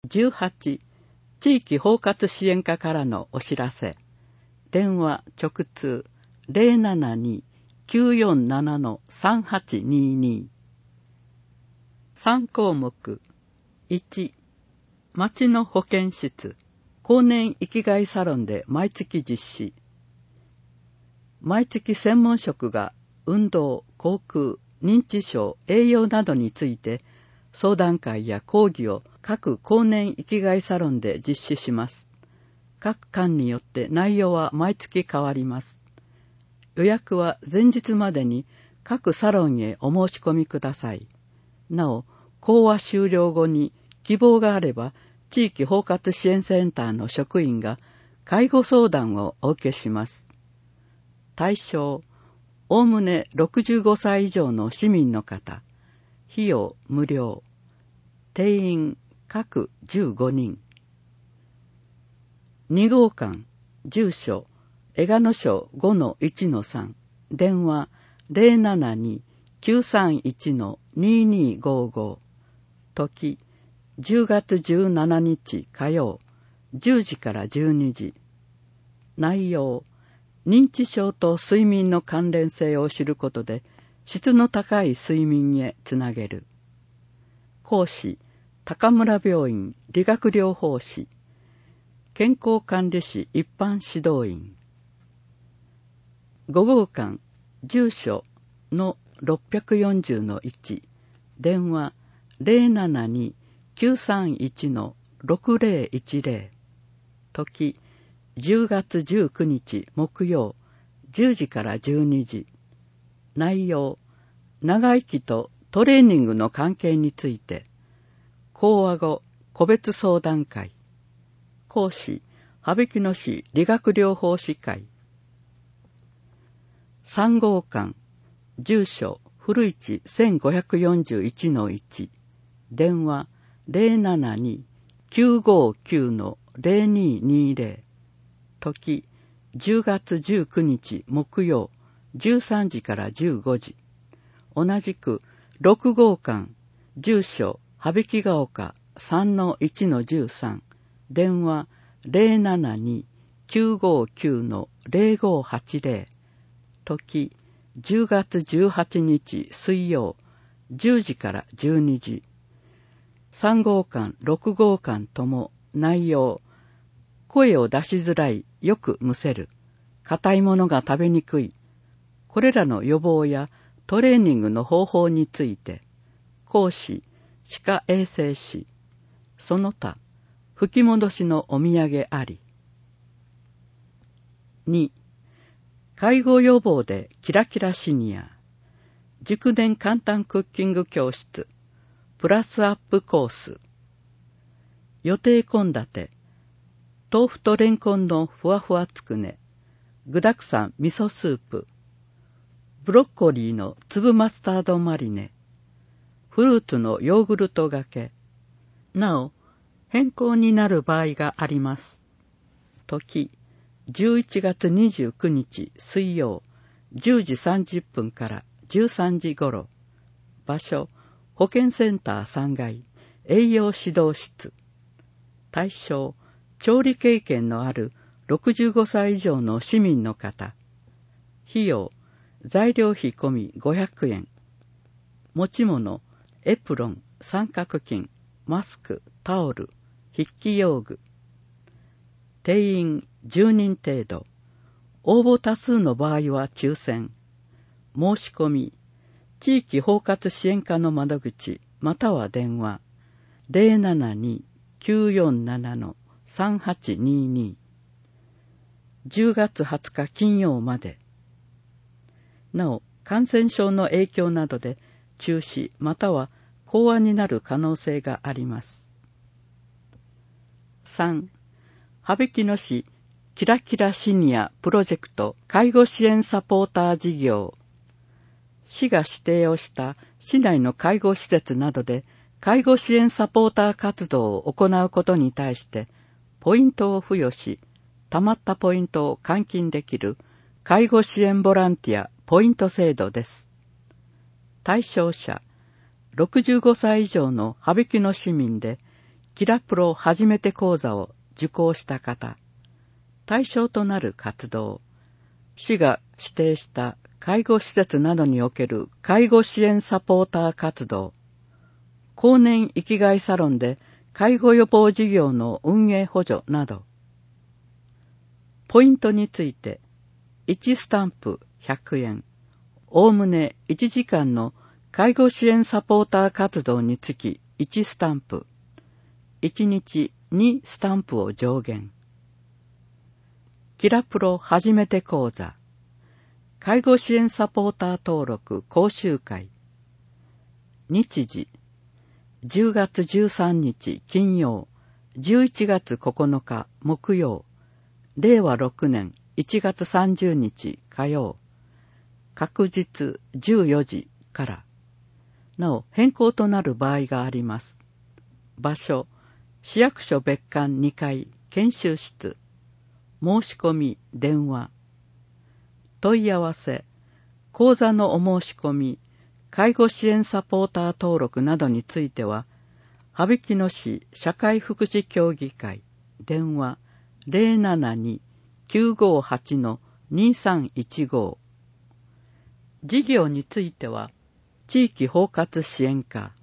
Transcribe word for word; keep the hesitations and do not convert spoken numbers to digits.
じゅうはち、地域包括支援課からのお知らせ。電話直通 ゼロななに きゅうよんなな さんはちにに。さん項目。いち、町の保健室、後年生きがいサロンで毎月実施。毎月専門職が運動、口腔、認知症、栄養などについて相談会や講義を各後年生きがいサロンで実施します。各館によって内容は毎月変わります。予約は前日までに各サロンへお申し込みください。なお、講話終了後に希望があれば、地域包括支援センターの職員が介護相談をお受けします。対象、おおむねろくじゅうごさい以上の市民の方。費用無料。定員各じゅうごにん。に号館、住所、江賀野署 ごのいちのさん、電話 ゼロななに きゅうさんいち ににごご、時、じゅうがつじゅうしちにち火曜、じゅうじからじゅうにじ。内容、認知症と睡眠の関連性を知ることで、質の高い睡眠へつなげる。講師、高村病院理学療法士、健康管理士一般指導員。ご号館、住所のろっぴゃくよんじゅうのいち、電話 ゼロななに きゅうさんいち ろくゼロいちゼロ、時じゅうがつじゅうくにち木曜、じゅうじからじゅうにじ。内容、長生きとトレーニングの関係について。講話後、個別相談会。講師、羽曳野市理学療法士会。さん号館、住所、古市せんごひゃくよんじゅういちのいち、電話ゼロななに きゅうごきゅう ゼロににゼロ、時じゅうがつじゅうくにち木曜、じゅうさんじからじゅうごじ。同じくろく号館、住所、羽曳ヶ丘 さんのいちのじゅうさん、電話ゼロななに きゅうごきゅう ゼロごはちゼロ、時じゅうがつじゅうはちにち水曜、じゅうじからじゅうにじ。さん号館、ろく号館とも内容、声を出しづらい、よくむせる、硬いものが食べにくい、これらの予防やトレーニングの方法について。講師、歯科衛生士。その他、吹き戻しのお土産あり。に、介護予防でキラキラシニア。熟年簡単クッキング教室。プラスアップコース。予定献立。豆腐とレンコンのふわふわつくね。具沢山味噌スープ。ブロッコリーの粒マスタードマリネ。フルーツのヨーグルトがけ。なお、変更になる場合があります。時、じゅういちがつにじゅうくにち水曜、じゅうじさんじゅっぷんからじゅうさんじごろ。場所、保健センターさんがい、栄養指導室。対象、調理経験のあるろくじゅうごさい以上の市民の方。費用、材料費込みごひゃくえん。持ち物、エプロン、三角巾、マスク、タオル、筆記用具。定員じゅうにん程度。応募多数の場合は抽選。申し込み、地域包括支援課の窓口、または電話、ゼロななに きゅうよんなな さんはちにに。じゅうがつはつか金曜まで。なお、感染症の影響などで中止または講話になる可能性があります。さん、羽曳野市キラキラシニアプロジェクト介護支援サポーター事業。市が指定をした市内の介護施設などで介護支援サポーター活動を行うことに対してポイントを付与し、たまったポイントを換金できる介護支援ボランティアポイント制度です。対象者、ろくじゅうごさい以上の羽曳野市民で、 キラプロ初めて講座を受講した方、対象となる活動、市が指定した介護施設などにおける介護支援サポーター活動、後年生きがいサロンで介護予防事業の運営補助など、ポイントについて、いちスタンプひゃくえん、おおむねいちじかんの介護支援サポーター活動につきいちスタンプ、いちにちにスタンプを上限。キラプロ初めて講座、介護支援サポーター登録講習会。日時、じゅうがつじゅうさんにち金曜、じゅういちがつここのか木曜、れいわろくねんいちがつさんじゅうにち火曜、確日じゅうよじから。なお変更となる場合があります。場所、市役所別館にかい研修室。申し込み電話。問い合わせ、講座のお申し込み、介護支援サポーター登録などについては、羽曳野市社会福祉協議会電話 ゼロななに きゅうごはち にさんいちご。事業については、地域包括支援課